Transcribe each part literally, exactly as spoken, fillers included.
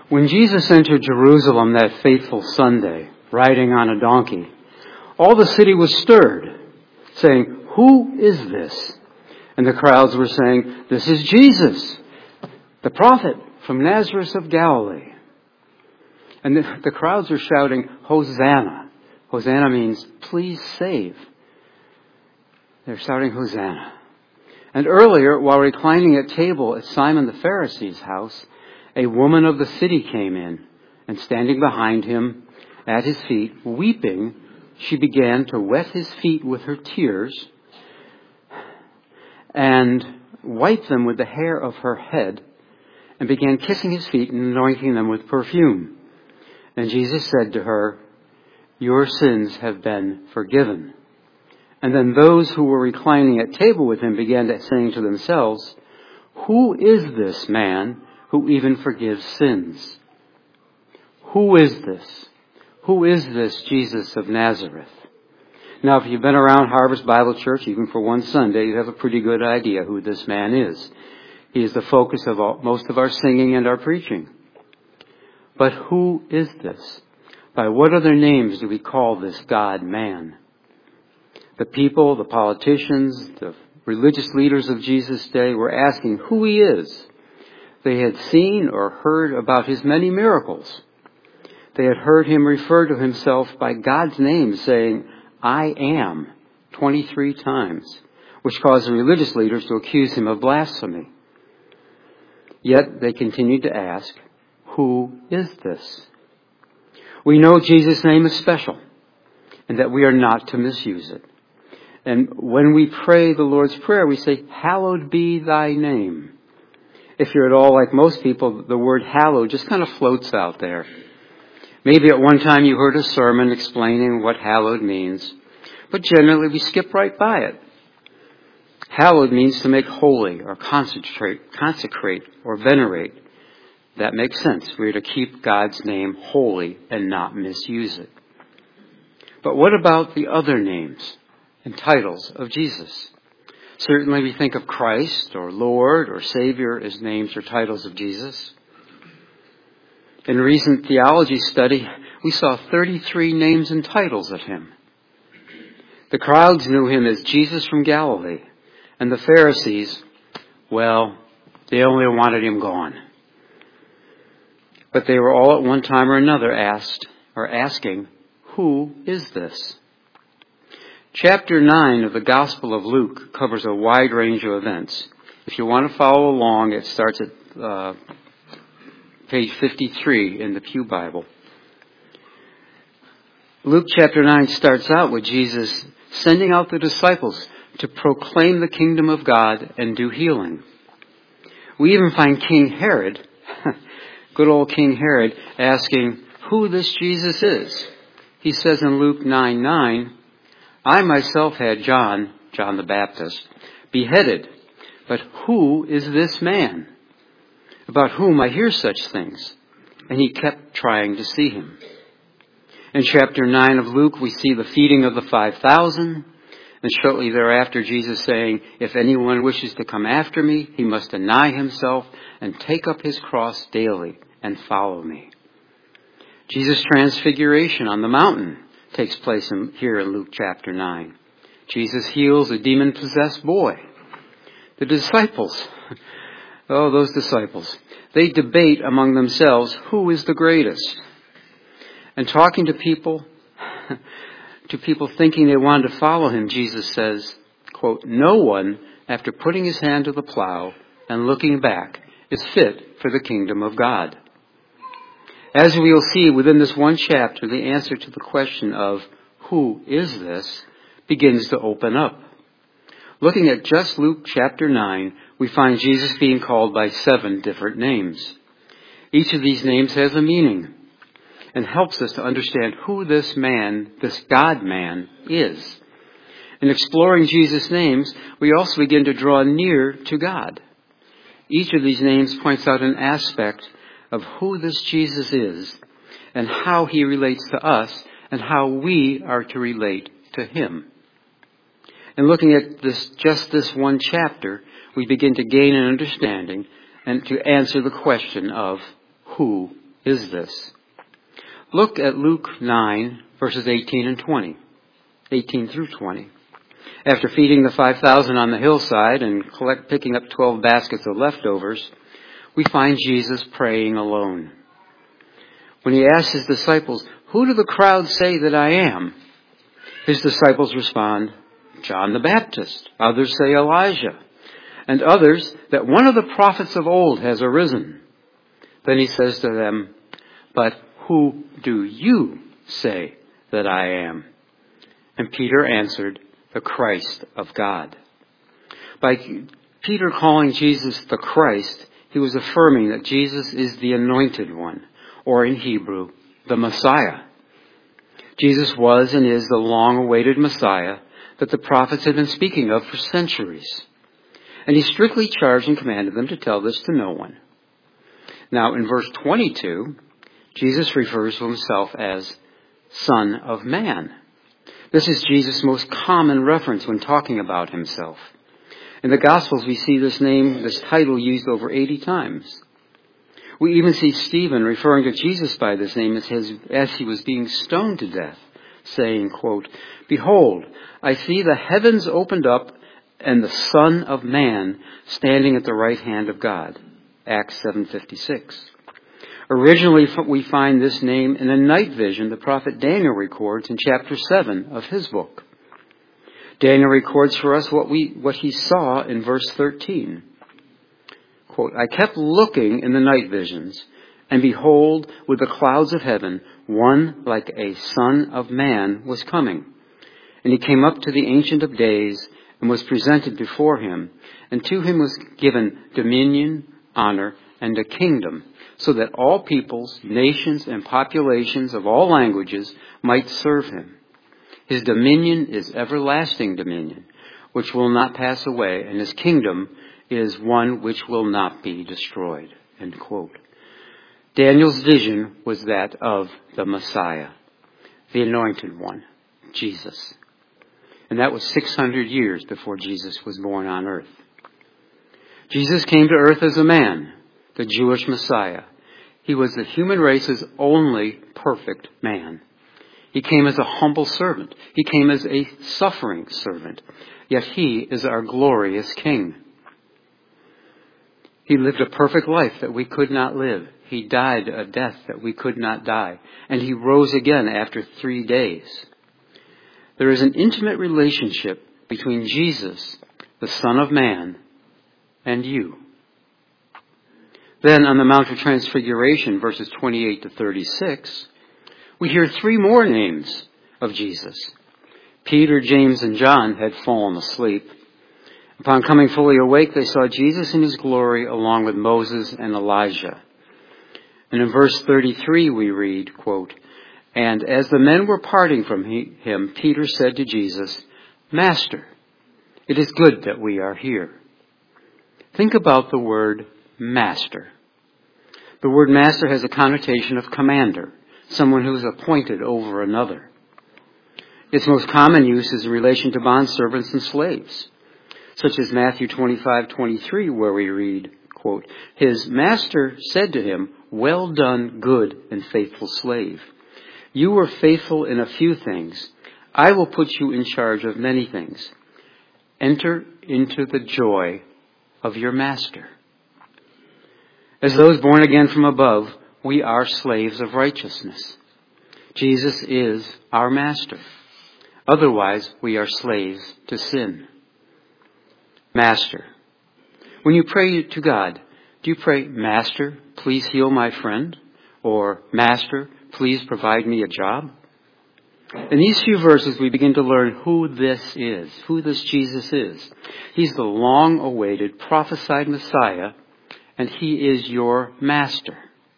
When Jesus entered Jerusalem that fateful Sunday, riding on a donkey, all the city was stirred, saying, "Who is this?" And the crowds were saying, "This is Jesus, the prophet from Nazareth of Galilee." And the, the crowds were shouting, "Hosanna." Hosanna means, "Please save." They're shouting, "Hosanna." And earlier, while reclining at table at Simon the Pharisee's house, a woman of the city came in, and standing behind him at his feet, weeping, she began to wet his feet with her tears and wipe them with the hair of her head, and began kissing his feet and anointing them with perfume. And Jesus said to her, "Your sins have been forgiven." And then those who were reclining at table with him began to saying to themselves, "Who is this man who even forgives sins? Who is this? Who is this Jesus of Nazareth?" Now, if you've been around Harvest Bible Church, even for one Sunday, you have a pretty good idea who this man is. He is the focus of all, most of our singing and our preaching. But who is this? By what other names do we call this God-man? The people, the politicians, the religious leaders of Jesus' day were asking who he is. They had seen or heard about his many miracles. They had heard him refer to himself by God's name, saying, "I am," twenty-three times, which caused the religious leaders to accuse him of blasphemy. Yet they continued to ask, "Who is this?" We know Jesus' name is special and that we are not to misuse it. And when we pray the Lord's Prayer, we say, "Hallowed be thy name." If you're at all like most people, the word hallowed just kind of floats out there. Maybe at one time you heard a sermon explaining what hallowed means, but generally we skip right by it. Hallowed means to make holy or concentrate, consecrate or venerate. That makes sense. We're to keep God's name holy and not misuse it. But what about the other names and titles of Jesus? Certainly we think of Christ or Lord or Savior as names or titles of Jesus. In a recent theology study, we saw thirty-three names and titles of him. The crowds knew him as Jesus from Galilee, and the Pharisees, well, they only wanted him gone. But they were all at one time or another asked or asking, "Who is this?" Chapter nine of the Gospel of Luke covers a wide range of events. If you want to follow along, it starts at uh, page fifty-three in the Pew Bible. Luke chapter nine starts out with Jesus sending out the disciples to proclaim the kingdom of God and do healing. We even find King Herod, good old King Herod, asking who this Jesus is. He says in Luke nine nine, "I myself had John, John the Baptist, beheaded, but who is this man about whom I hear such things?" And he kept trying to see him. In chapter nine of Luke, we see the feeding of the five thousand, and shortly thereafter Jesus saying, "If anyone wishes to come after me, he must deny himself and take up his cross daily and follow me." Jesus' transfiguration on the mountain takes place in, here in Luke chapter nine. Jesus heals a demon-possessed boy. The disciples, oh, those disciples, they debate among themselves who is the greatest. And talking to people, to people thinking they wanted to follow him, Jesus says, quote, "No one, after putting his hand to the plow and looking back, is fit for the kingdom of God." As we will see within this one chapter, the answer to the question of who is this begins to open up. Looking at just Luke chapter nine, we find Jesus being called by seven different names. Each of these names has a meaning and helps us to understand who this man, this God-man, is. In exploring Jesus' names, we also begin to draw near to God. Each of these names points out an aspect of who this Jesus is and how he relates to us and how we are to relate to him. And looking at this, just this one chapter, we begin to gain an understanding and to answer the question of who is this. Look at Luke nine, verses eighteen and twenty. eighteen through twenty. After feeding the five thousand on the hillside and collect, picking up twelve baskets of leftovers, we find Jesus praying alone. When he asks his disciples, "Who do the crowd say that I am?" His disciples respond, "John the Baptist. Others say Elijah. And others that one of the prophets of old has arisen." Then he says to them, "But who do you say that I am?" And Peter answered, "The Christ of God." By Peter calling Jesus the Christ, he was affirming that Jesus is the Anointed One, or in Hebrew, the Messiah. Jesus was and is the long-awaited Messiah that the prophets had been speaking of for centuries. And he strictly charged and commanded them to tell this to no one. Now, in verse twenty-two, Jesus refers to himself as Son of Man. This is Jesus' most common reference when talking about himself. In the Gospels, we see this name, this title used over eighty times. We even see Stephen referring to Jesus by this name as, his, as he was being stoned to death, saying, quote, "Behold, I see the heavens opened up and the Son of Man standing at the right hand of God." Acts seven fifty-six. Originally, we find this name in a night vision the prophet Daniel records in chapter seven of his book. Daniel records for us what we what he saw in verse thirteen. Quote, "I kept looking in the night visions, and behold, with the clouds of heaven, one like a son of man was coming. And he came up to the Ancient of Days and was presented before him, and to him was given dominion, honor, and a kingdom, so that all peoples, nations, and populations of all languages might serve him. His dominion is everlasting dominion, which will not pass away, and his kingdom is one which will not be destroyed." End quote. Daniel's vision was that of the Messiah, the Anointed One, Jesus. And that was six hundred years before Jesus was born on earth. Jesus came to earth as a man, the Jewish Messiah. He was the human race's only perfect man. He came as a humble servant. He came as a suffering servant. Yet he is our glorious King. He lived a perfect life that we could not live. He died a death that we could not die. And he rose again after three days. There is an intimate relationship between Jesus, the Son of Man, and you. Then on the Mount of Transfiguration, verses twenty-eight to thirty-six, we hear three more names of Jesus. Peter, James, and John had fallen asleep. Upon coming fully awake, they saw Jesus in his glory along with Moses and Elijah. And in verse thirty-three we read, quote, "And as the men were parting from him, Peter said to Jesus, 'Master, it is good that we are here.'" Think about the word master. The word master has a connotation of commander, someone who is appointed over another. Its most common use is in relation to bondservants and slaves, such as Matthew twenty-five twenty-three, where we read, quote, "His master said to him, 'Well done, good and faithful slave. You were faithful in a few things. I will put you in charge of many things. Enter into the joy of your master.'" As those born again from above, we are slaves of righteousness. Jesus is our master. Otherwise, we are slaves to sin. Master. When you pray to God, do you pray, "Master, please heal my friend"? Or, "Master, please provide me a job"? In these few verses, we begin to learn who this is, who this Jesus is. He's the long-awaited, prophesied Messiah, and he is your master.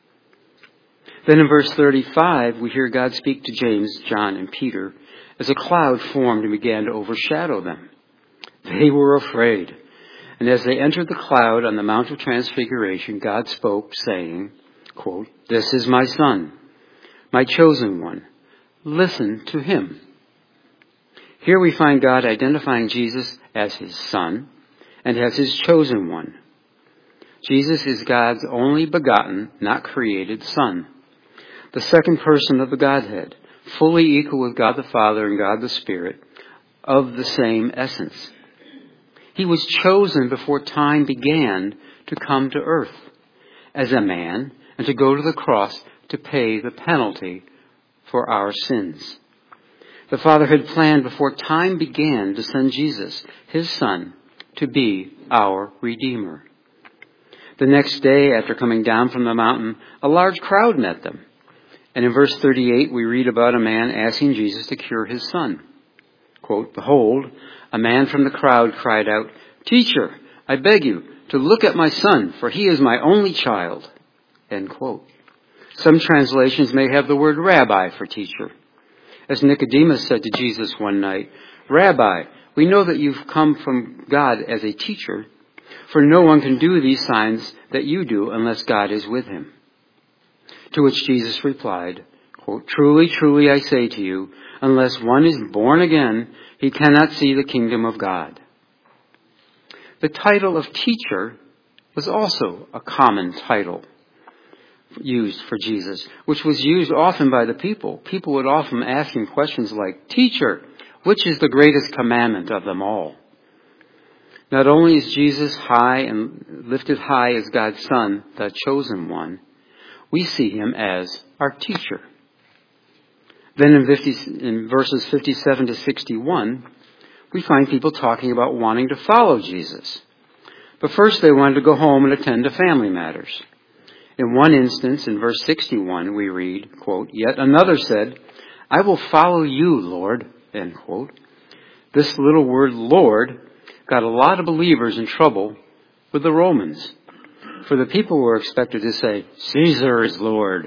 Then in verse thirty-five, we hear God speak to James, John, and Peter as a cloud formed and began to overshadow them. They were afraid. And as they entered the cloud on the Mount of Transfiguration, God spoke, saying, quote, "This is my Son, my chosen one. Listen to him." Here we find God identifying Jesus as his Son and as his chosen one. Jesus is God's only begotten, not created Son. the second person of the Godhead, fully equal with God the Father and God the Spirit, of the same essence. He was chosen before time began to come to earth as a man and to go to the cross to pay the penalty for our sins. The Father had planned before time began to send Jesus, his Son, to be our Redeemer. The next day, after coming down from the mountain, a large crowd met them. And in verse thirty-eight, we read about a man asking Jesus to cure his son. Quote, "Behold, a man from the crowd cried out, 'Teacher, I beg you to look at my son, for he is my only child.'" End quote. Some translations may have the word rabbi for teacher. As Nicodemus said to Jesus one night, "Rabbi, we know that you've come from God as a teacher, for no one can do these signs that you do unless God is with him." To which Jesus replied, quote, "Truly, truly, I say to you, unless one is born again, he cannot see the kingdom of God." The title of teacher was also a common title used for Jesus, which was used often by the people. People would often ask him questions like, "Teacher, which is the greatest commandment of them all?" Not only is Jesus high and lifted high as God's Son, the chosen one, we see him as our teacher. Then in, fifty, in verses fifty-seven to sixty-one, we find people talking about wanting to follow Jesus. But first they wanted to go home and attend to family matters. In one instance, in verse sixty-one, we read, quote, "Yet another said, 'I will follow you, Lord,'" end quote. This little word, Lord, got a lot of believers in trouble with the Romans. For the people were expected to say, "Caesar is Lord."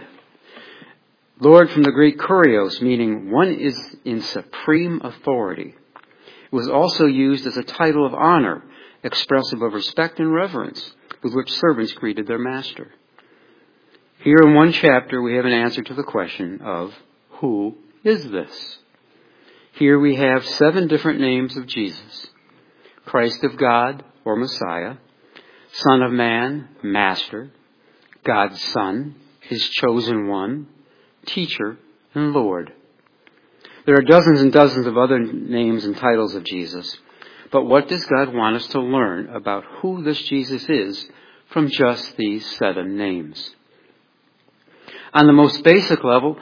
Lord from the Greek kurios, meaning one is in supreme authority. It was also used as a title of honor, expressive of respect and reverence, with which servants greeted their master. Here in one chapter, we have an answer to the question of, who is this? Here we have seven different names of Jesus. Christ of God, or Messiah. Son of Man, Master. God's Son, His chosen one. Teacher, and Lord. There are dozens and dozens of other names and titles of Jesus. But what does God want us to learn about who this Jesus is from just these seven names? On the most basic level,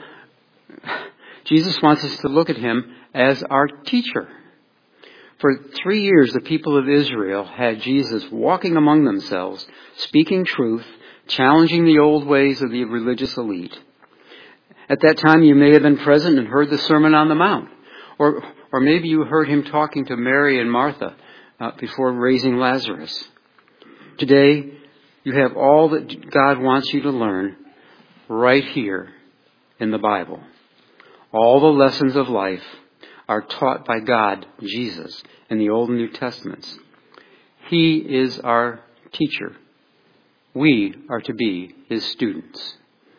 Jesus wants us to look at him as our teacher. For three years, the people of Israel had Jesus walking among themselves, speaking truth, challenging the old ways of the religious elite. At that time, you may have been present and heard the Sermon on the Mount. Or, or maybe you heard him talking to Mary and Martha uh, before raising Lazarus. Today, you have all that God wants you to learn right here in the Bible. All the lessons of life are taught by God, Jesus, in the Old and New Testaments. He is our teacher. We are to be his students.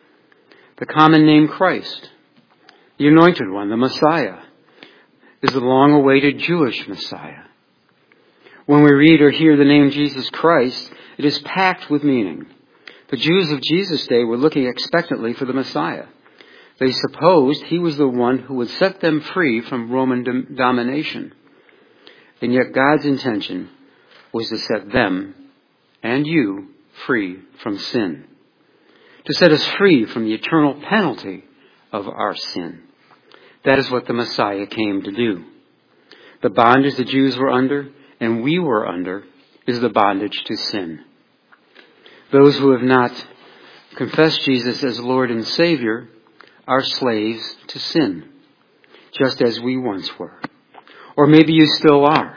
The common name Christ, the Anointed One, the Messiah, is the long-awaited Jewish Messiah. When we read or hear the name Jesus Christ, it is packed with meaning. The Jews of Jesus' day were looking expectantly for the Messiah. They supposed he was the one who would set them free from Roman dom- domination. And yet God's intention was to set them and you free from sin. To set us free from the eternal penalty of our sin. That is what the Messiah came to do. The bondage the Jews were under and we were under is the bondage to sin. Those who have not confessed Jesus as Lord and Savior are slaves to sin, just as we once were. Or maybe you still are.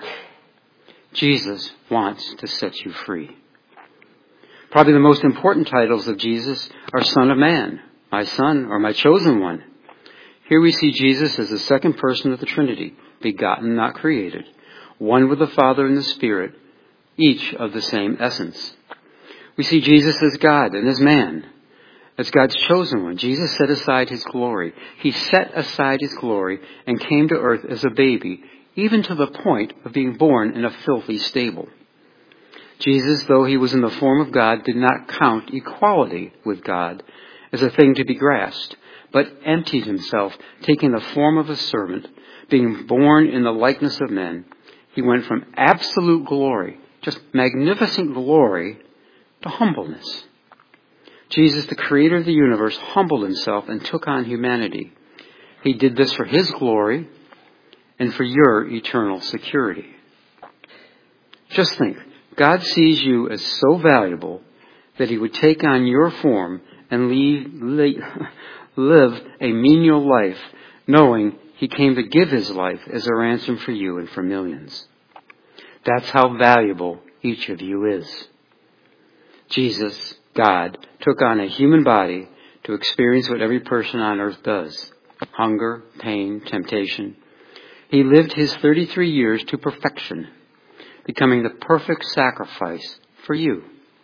Jesus wants to set you free. Probably the most important titles of Jesus are Son of Man, my Son, or my Chosen One. Here we see Jesus as the second person of the Trinity, begotten, not created, one with the Father and the Spirit, each of the same essence. We see Jesus as God and as man, as God's chosen one. Jesus set aside his glory. He set aside his glory and came to earth as a baby, even to the point of being born in a filthy stable. Jesus, though he was in the form of God, did not count equality with God as a thing to be grasped, but emptied himself, taking the form of a servant, being born in the likeness of men. He went from absolute glory, just magnificent glory, to humbleness. Jesus, the creator of the universe, humbled himself and took on humanity. He did this for his glory and for your eternal security. Just think, God sees you as so valuable that he would take on your form and leave, live a menial life, knowing he came to give his life as a ransom for you and for millions. That's how valuable each of you is. Jesus, God, took on a human body to experience what every person on earth does. Hunger, pain, temptation. He lived his thirty-three years to perfection, becoming the perfect sacrifice for you.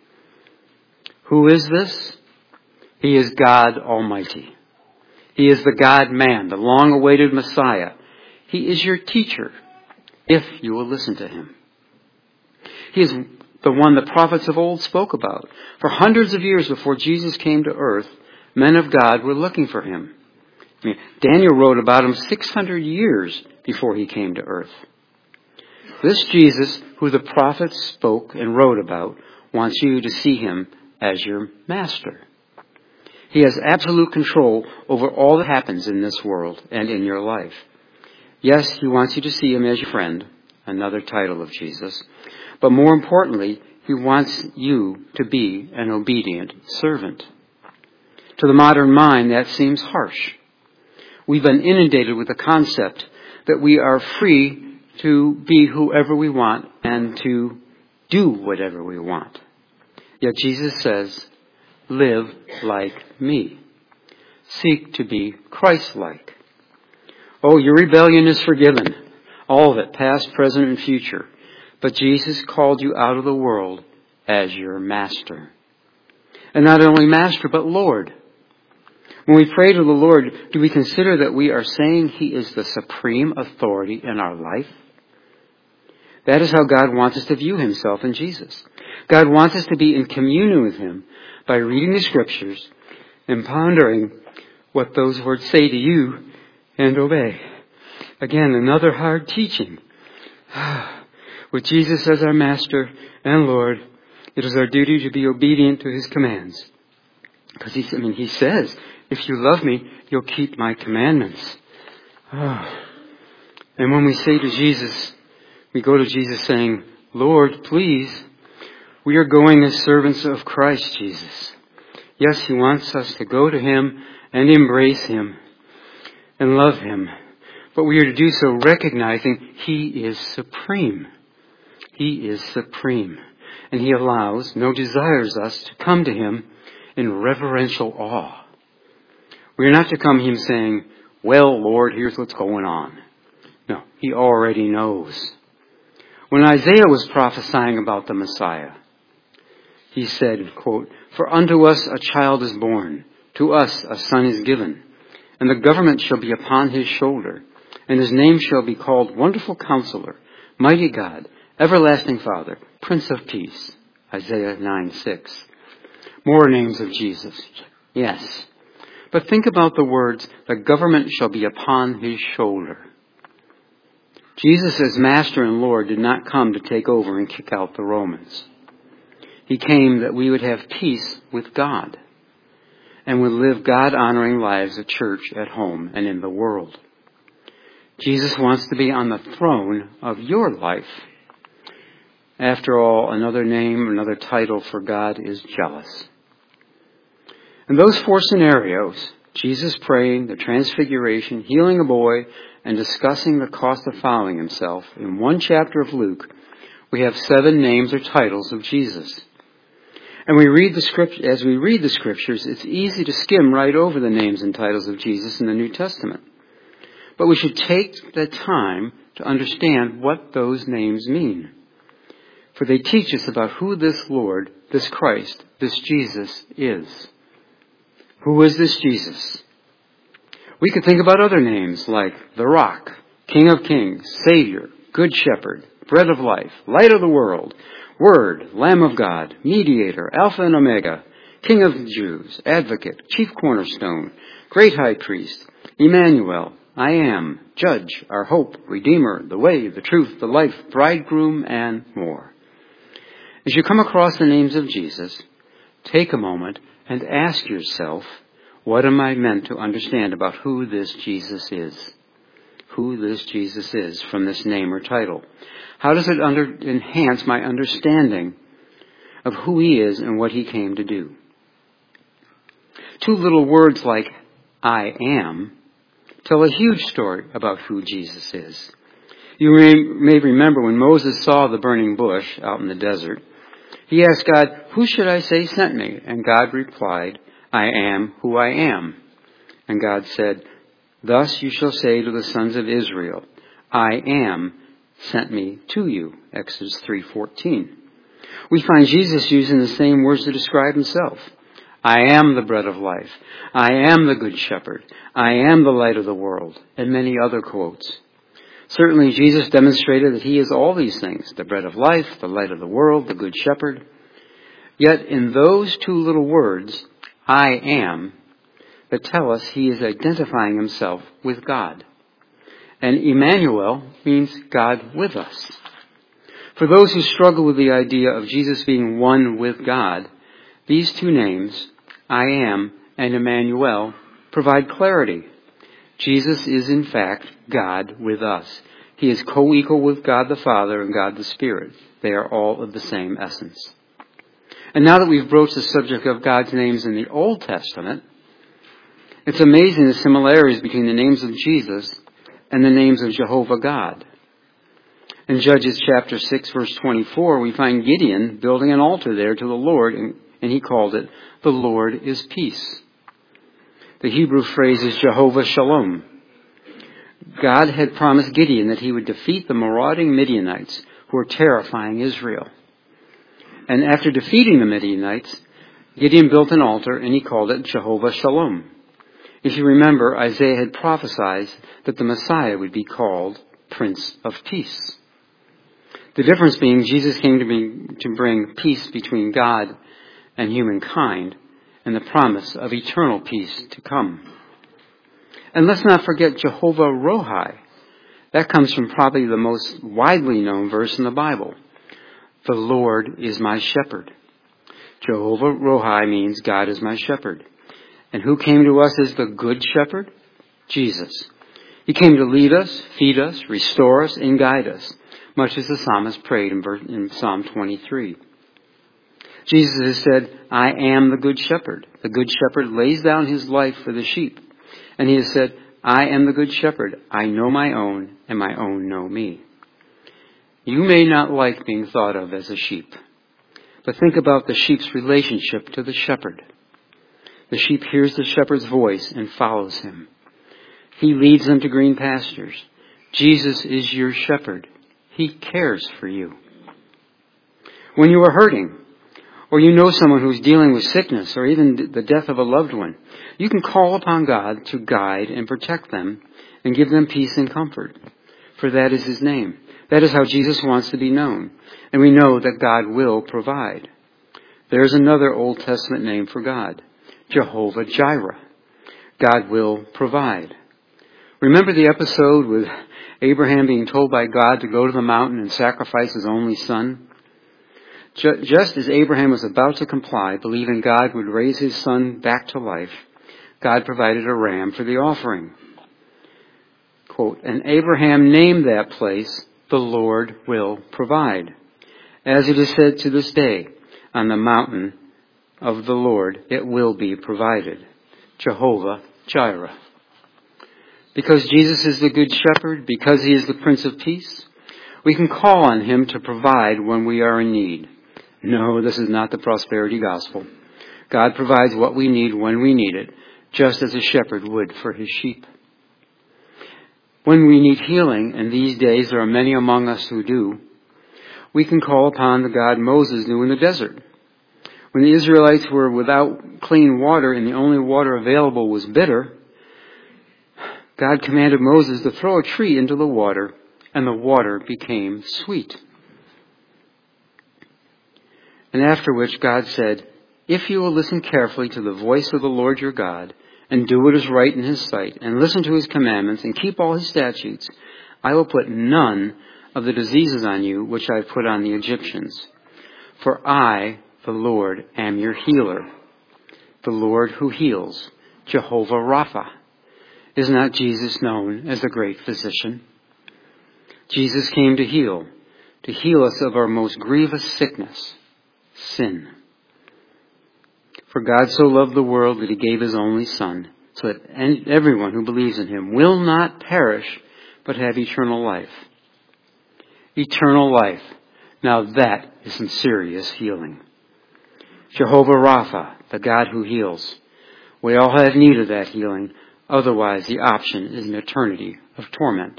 Who is this? He is God Almighty. He is the God-man, the long-awaited Messiah. He is your teacher, if you will listen to him. He is the one the prophets of old spoke about. For hundreds of years before Jesus came to earth, men of God were looking for him. I mean, Daniel wrote about him six hundred years before he came to earth. This Jesus, who the prophets spoke and wrote about, wants you to see him as your master. He has absolute control over all that happens in this world and in your life. Yes, he wants you to see him as your friend, another title of Jesus. But more importantly, he wants you to be an obedient servant. To the modern mind, that seems harsh. We've been inundated with the concept that we are free to be whoever we want and to do whatever we want. Yet Jesus says, live like me. Seek to be Christ-like. Oh, your rebellion is forgiven. All of it, past, present, and future. But Jesus called you out of the world as your master. And not only master, but Lord. When we pray to the Lord, do we consider that we are saying he is the supreme authority in our life? That is how God wants us to view himself in Jesus. God wants us to be in communion with him by reading the scriptures and pondering what those words say to you and obey. Again, another hard teaching. With Jesus as our Master and Lord, it is our duty to be obedient to his commands. Because he, I mean, he says, if you love me, you'll keep my commandments. Oh. And when we say to Jesus, we go to Jesus saying, Lord, please, we are going as servants of Christ Jesus. Yes, he wants us to go to him and embrace him and love him. But we are to do so recognizing he is supreme. He is supreme. And he allows, no desires us to come to him in reverential awe. We are not to come to him saying, well, Lord, here's what's going on. No, he already knows. When Isaiah was prophesying about the Messiah, he said, quote, for unto us a child is born, to us a son is given, and the government shall be upon his shoulder, and his name shall be called Wonderful Counselor, Mighty God, Everlasting Father, Prince of Peace. Isaiah nine six. More names of Jesus. Yes. But think about the words, the government shall be upon his shoulder. Jesus as Master and Lord did not come to take over and kick out the Romans. He came that we would have peace with God and would live God-honoring lives at church, at home, and in the world. Jesus wants to be on the throne of your life. After all, another name, another title for God is jealous. In those four scenarios, Jesus praying, the transfiguration, healing a boy, and discussing the cost of following himself, in one chapter of Luke, we have seven names or titles of Jesus. And we read the script, as we read the scriptures, it's easy to skim right over the names and titles of Jesus in the New Testament. But we should take the time to understand what those names mean. For they teach us about who this Lord, this Christ, this Jesus is. Who is this Jesus? We could think about other names like the Rock, King of Kings, Savior, Good Shepherd, Bread of Life, Light of the World, Word, Lamb of God, Mediator, Alpha and Omega, King of the Jews, Advocate, Chief Cornerstone, Great High Priest, Emmanuel, I Am, Judge, our Hope, Redeemer, the Way, the Truth, the Life, Bridegroom, and more. As you come across the names of Jesus, take a moment and ask yourself, what am I meant to understand about who this Jesus is? Who this Jesus is from this name or title? How does it under, enhance my understanding of who he is and what he came to do? Two little words like I am tell a huge story about who Jesus is. You may, may remember when Moses saw the burning bush out in the desert, he asked God, who should I say sent me? And God replied, I am who I am. And God said, thus you shall say to the sons of Israel, I am sent me to you. Exodus three fourteen. We find Jesus using the same words to describe himself. I am the bread of life. I am the good shepherd. I am the light of the world. And many other quotes. Certainly Jesus demonstrated that he is all these things, the bread of life, the light of the world, the good shepherd. Yet in those two little words, I am, that tell us he is identifying himself with God. And Emmanuel means God with us. For those who struggle with the idea of Jesus being one with God, these two names, I Am and Emmanuel, provide clarity. Jesus is in fact God with us. He is co-equal with God the Father and God the Spirit. They are all of the same essence. And now that we've broached the subject of God's names in the Old Testament, it's amazing the similarities between the names of Jesus and the names of Jehovah God. In Judges chapter six, verse twenty-four, we find Gideon building an altar there to the Lord, and, and he called it, the Lord is peace. The Hebrew phrase is Jehovah Shalom. God had promised Gideon that he would defeat the marauding Midianites who were terrifying Israel. And after defeating the Midianites, Gideon built an altar and he called it Jehovah Shalom. If you remember, Isaiah had prophesied that the Messiah would be called Prince of Peace. The difference being Jesus came to, be, to bring peace between God and humankind and the promise of eternal peace to come. And let's not forget Jehovah Rohi. That comes from probably the most widely known verse in the Bible. The Lord is my shepherd. Jehovah Rohi means God is my shepherd. And who came to us as the good shepherd? Jesus. He came to lead us, feed us, restore us, and guide us, much as the psalmist prayed in, verse, in Psalm twenty-three. Jesus has said, I am the good shepherd. The good shepherd lays down his life for the sheep. And he has said, I am the good shepherd. I know my own, and my own know me. You may not like being thought of as a sheep, but think about the sheep's relationship to the shepherd. The sheep hears the shepherd's voice and follows him. He leads them to green pastures. Jesus is your shepherd. He cares for you. When you are hurting, or you know someone who's dealing with sickness or even the death of a loved one, you can call upon God to guide and protect them and give them peace and comfort. For that is his name. That is how Jesus wants to be known. And we know that God will provide. There's another Old Testament name for God, Jehovah Jireh. God will provide. Remember the episode with Abraham being told by God to go to the mountain and sacrifice his only son? Just as Abraham was about to comply, believing God would raise his son back to life, God provided a ram for the offering. Quote, and Abraham named that place, the Lord will provide. As it is said to this day, on the mountain of the Lord it will be provided. Jehovah Jireh. Because Jesus is the good shepherd, because he is the Prince of Peace, we can call on him to provide when we are in need. No, this is not the prosperity gospel. God provides what we need when we need it, just as a shepherd would for his sheep. When we need healing, and these days there are many among us who do, we can call upon the God Moses knew in the desert. When the Israelites were without clean water and the only water available was bitter, God commanded Moses to throw a tree into the water, and the water became sweet. And after which God said, If you will listen carefully to the voice of the Lord your God, and do what is right in his sight, and listen to his commandments, and keep all his statutes, I will put none of the diseases on you which I have put on the Egyptians. For I, the Lord, am your healer, the Lord who heals, Jehovah Rapha. Is not Jesus known as the great physician? Jesus came to heal, to heal us of our most grievous sickness, sin. For God so loved the world that he gave his only Son, so that everyone who believes in him will not perish, but have eternal life. Eternal life. Now that is some serious healing. Jehovah Rapha, the God who heals. We all have need of that healing. Otherwise, the option is an eternity of torment.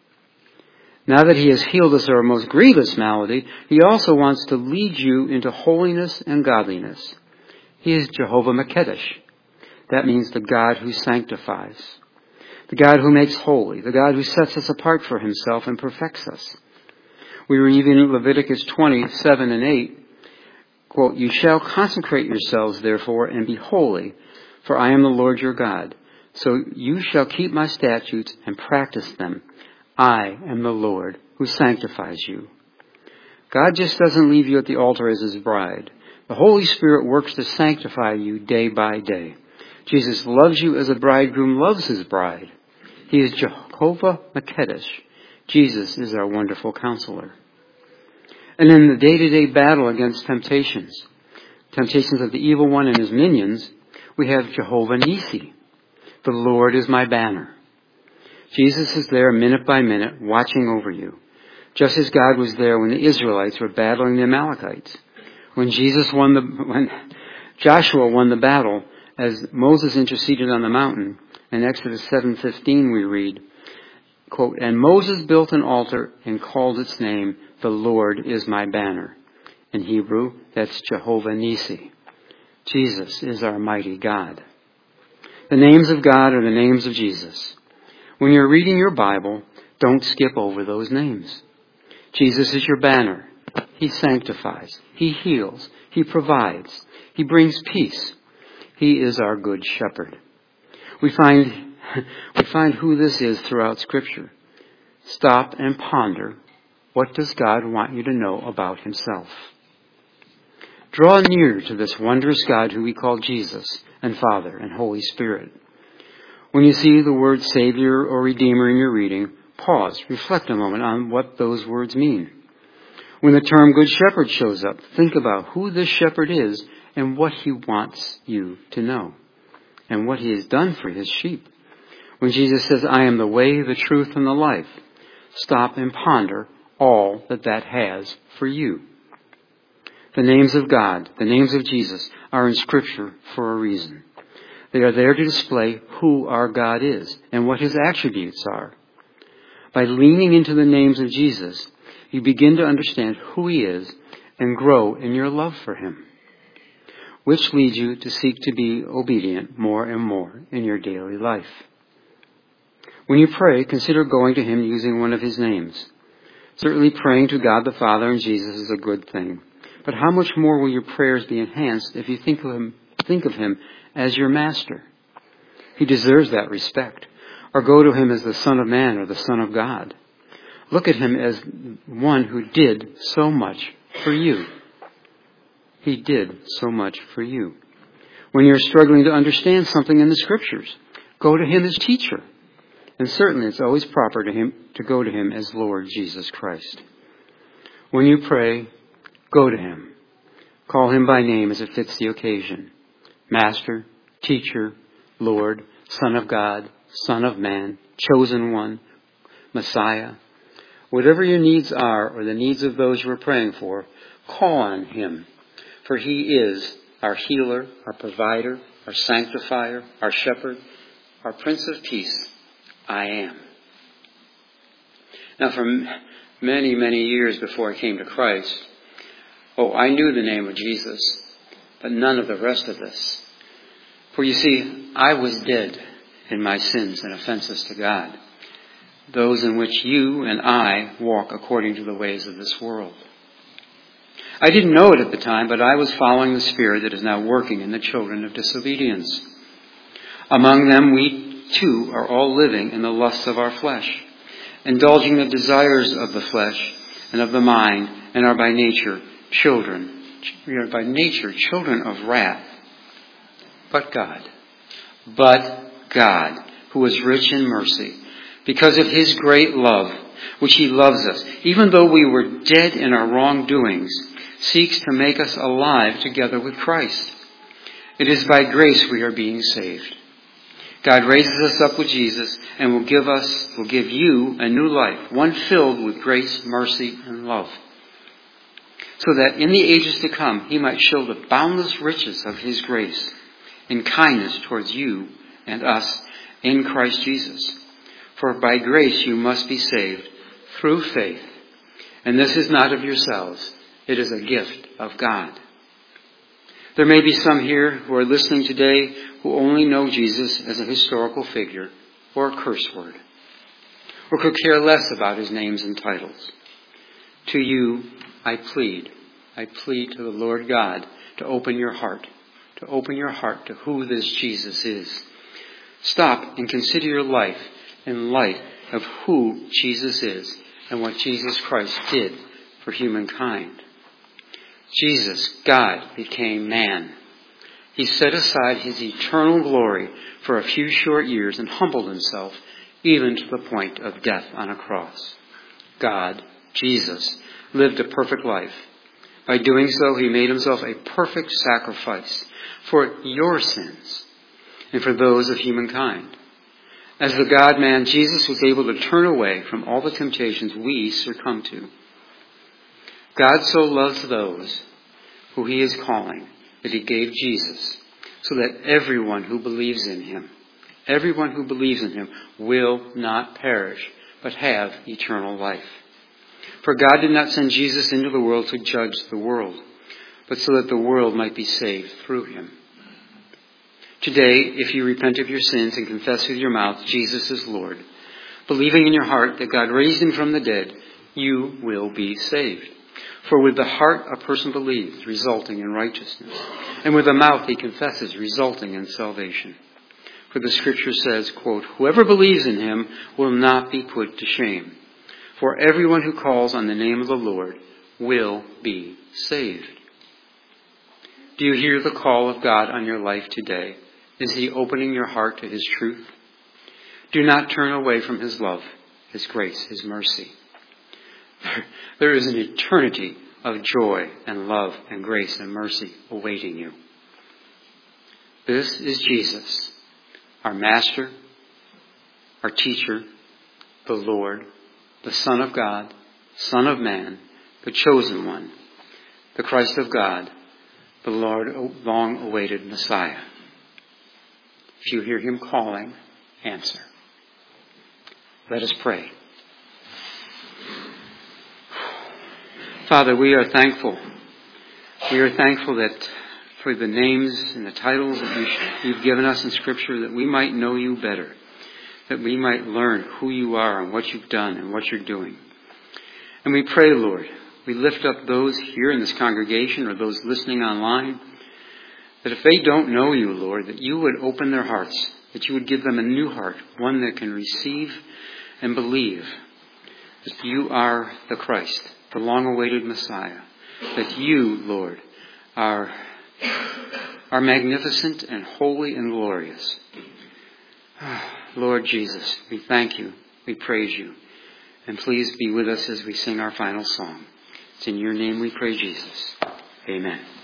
Now that he has healed us of our most grievous malady, he also wants to lead you into holiness and godliness. He is Jehovah Makedesh. That means the God who sanctifies, the God who makes holy, the God who sets us apart for himself and perfects us. We read in Leviticus twenty-seven and eight, quote, "You shall consecrate yourselves, therefore, and be holy, for I am the Lord your God. So you shall keep my statutes and practice them. I am the Lord who sanctifies you." God just doesn't leave you at the altar as his bride. The Holy Spirit works to sanctify you day by day. Jesus loves you as a bridegroom loves his bride. He is Jehovah Makedesh. Jesus is our wonderful counselor. And in the day-to-day battle against temptations, temptations of the evil one and his minions, we have Jehovah Nisi. The Lord is my banner. Jesus is there minute by minute watching over you, just as God was there when the Israelites were battling the Amalekites. When Jesus won the, when Joshua won the battle, as Moses interceded on the mountain, in Exodus seven fifteen we read, quote, "And Moses built an altar and called its name, the Lord is my banner." In Hebrew, that's Jehovah Nisi. Jesus is our mighty God. The names of God are the names of Jesus. When you're reading your Bible, don't skip over those names. Jesus is your banner. He sanctifies. He heals. He provides. He brings peace. He is our good shepherd. We find, we find who this is throughout Scripture. Stop and ponder. What does God want you to know about himself? Draw near to this wondrous God who we call Jesus and Father and Holy Spirit. When you see the word Savior or Redeemer in your reading, pause, reflect a moment on what those words mean. When the term Good Shepherd shows up, think about who this shepherd is and what he wants you to know and what he has done for his sheep. When Jesus says, "I am the way, the truth, and the life," stop and ponder all that that has for you. The names of God, the names of Jesus, are in Scripture for a reason. They are there to display who our God is and what his attributes are. By leaning into the names of Jesus, you begin to understand who he is and grow in your love for him, which leads you to seek to be obedient more and more in your daily life. When you pray, consider going to him using one of his names. Certainly praying to God the Father and Jesus is a good thing. But how much more will your prayers be enhanced if you think of him, think of him as your master? He deserves that respect. Or go to him as the Son of Man or the Son of God. Look at him as one who did so much for you. He did so much for you. When you're struggling to understand something in the Scriptures, go to him as teacher. And certainly it's always proper to him to go to him as Lord Jesus Christ. When you pray, go to him. Call him by name as it fits the occasion. Master, Teacher, Lord, Son of God, Son of Man, Chosen One, Messiah. Whatever your needs are or the needs of those you are praying for, call on him. For he is our healer, our provider, our sanctifier, our shepherd, our Prince of Peace. I am. Now, for many, many years before I came to Christ, oh, I knew the name of Jesus, but none of the rest of this. For you see, I was dead in my sins and offenses to God, those in which you and I walk according to the ways of this world. I didn't know it at the time, but I was following the spirit that is now working in the children of disobedience. Among them, we too are all living in the lusts of our flesh, indulging the desires of the flesh and of the mind, and are by nature children. We are by nature children of wrath. But God, but God, who is rich in mercy, because of his great love, which he loves us, even though we were dead in our wrongdoings, seeks to make us alive together with Christ. It is by grace we are being saved. God raises us up with Jesus and will give us, will give you a new life, one filled with grace, mercy, and love, so that in the ages to come he might show the boundless riches of his grace in kindness towards you and us in Christ Jesus. For by grace you must be saved through faith, and this is not of yourselves. It is a gift of God. There may be some here who are listening today who only know Jesus as a historical figure or a curse word, or could care less about his names and titles. To you, I plead, I plead to the Lord God to open your heart, to open your heart to who this Jesus is. Stop and consider your life in light of who Jesus is and what Jesus Christ did for humankind. Jesus, God, became man. He set aside his eternal glory for a few short years and humbled himself even to the point of death on a cross. God, Jesus, lived a perfect life. By doing so, he made himself a perfect sacrifice for your sins and for those of humankind. As the God-man, Jesus was able to turn away from all the temptations we succumb to. God so loves those who he is calling that he gave Jesus, so that everyone who believes in him, everyone who believes in him will not perish, but have eternal life. For God did not send Jesus into the world to judge the world, but so that the world might be saved through him. Today, if you repent of your sins and confess with your mouth Jesus is Lord, believing in your heart that God raised him from the dead, you will be saved. For with the heart a person believes, resulting in righteousness, and with the mouth he confesses, resulting in salvation. For the scripture says, quote, whoever believes in him will not be put to shame. For everyone who calls on the name of the Lord will be saved. Do you hear the call of God on your life today? Is he opening your heart to his truth? Do not turn away from his love, his grace, his mercy. There is an eternity of joy and love and grace and mercy awaiting you. This is Jesus, our Master, our Teacher, the Lord, the Son of God, Son of Man, the Chosen One, the Christ of God, the Lord, long-awaited Messiah. If you hear him calling, answer. Let us pray. Father, we are thankful. We are thankful that for the names and the titles that you've given us in Scripture, that we might know you better, that we might learn who you are and what you've done and what you're doing. And we pray, Lord, we lift up those here in this congregation or those listening online, that if they don't know you, Lord, that you would open their hearts, that you would give them a new heart, one that can receive and believe that you are the Christ, the long-awaited Messiah, that you, Lord, are, are magnificent and holy and glorious. Lord Jesus, we thank you, we praise you, and please be with us as we sing our final song. It's in your name we pray, Jesus. Amen.